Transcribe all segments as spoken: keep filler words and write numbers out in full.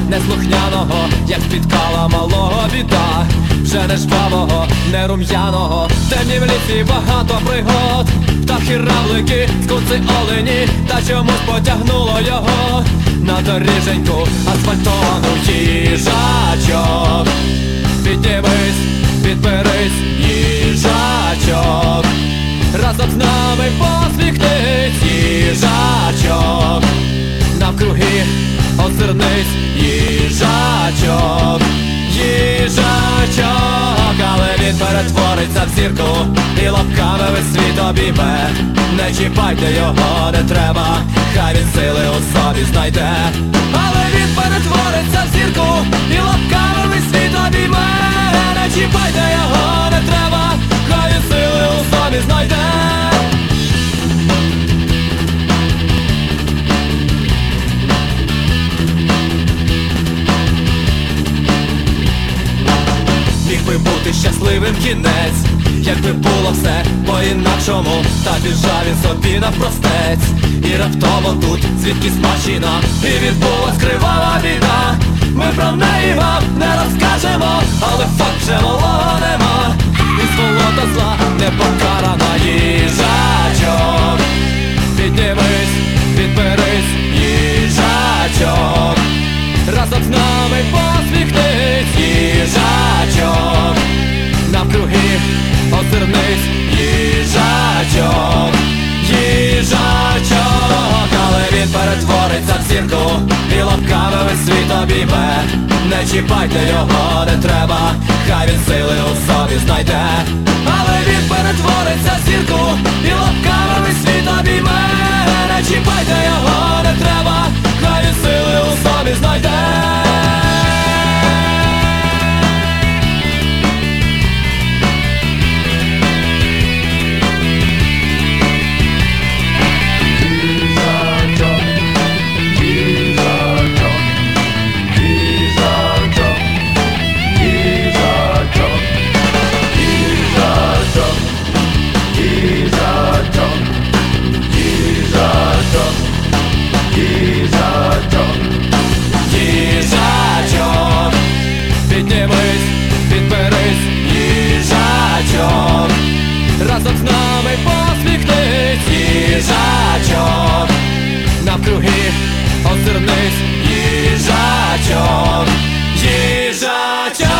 неслухняного, як спіткала малого біда. Вже не жвавого, не рум'яного, темні в лісі багато пригод. Птахи, равлики, скунси, олені, та чомусь потягнуло його на доріженьку асфальтовану. Їжачок, піднімись, підберись, їжачок, разом з нами посміхнись, їжачок, навкруги озирнись, їжачок, їжачок, але він перетвориться в зірку і лапками весь світ обійме. Не чіпайте його, не треба, хай він сили у собі знайде. Але він перетвориться в зірку і лапками весь світ обійме. Не чіпайте його, не треба, хай він сили у собі знайде. Міг би бути щасливим кінець, якби було все по-інакшому. Та біжав він собі навпростець, і раптово тут звідкись машина, і відбулась кривава біда. Ми про неї вам не розкажемо, але факт вже малого нема, і сволота зла не покарана. Їжачок, піднімись, підберись, їжачок, разом з нами посміхнись, їжачок, навкруги озирнись, їжачок, їжачок, але він перетвориться в зірку і лапками весь світ обійме. Не чіпайте його, не треба, хай він сили у собі знайде. Але він перетвориться в зірку і лапками весь світ обійме. Не чіпайте його, не треба, хай він сили у собі знайде. Їжачок, піднімись, підберись, їжачок, разом з нами посміхнись, їжачок, навкруги озирнись, їжачок, їжачок.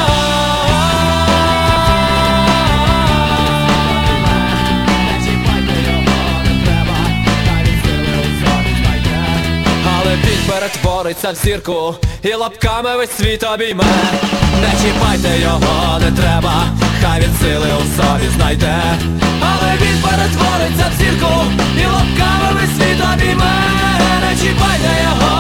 Перетвориться в зірку і лапками весь світ обійме. Не чіпайте його, не треба, хай він сили у собі знайде. Але він перетвориться в зірку і лапками весь світ обійме. Не чіпайте його,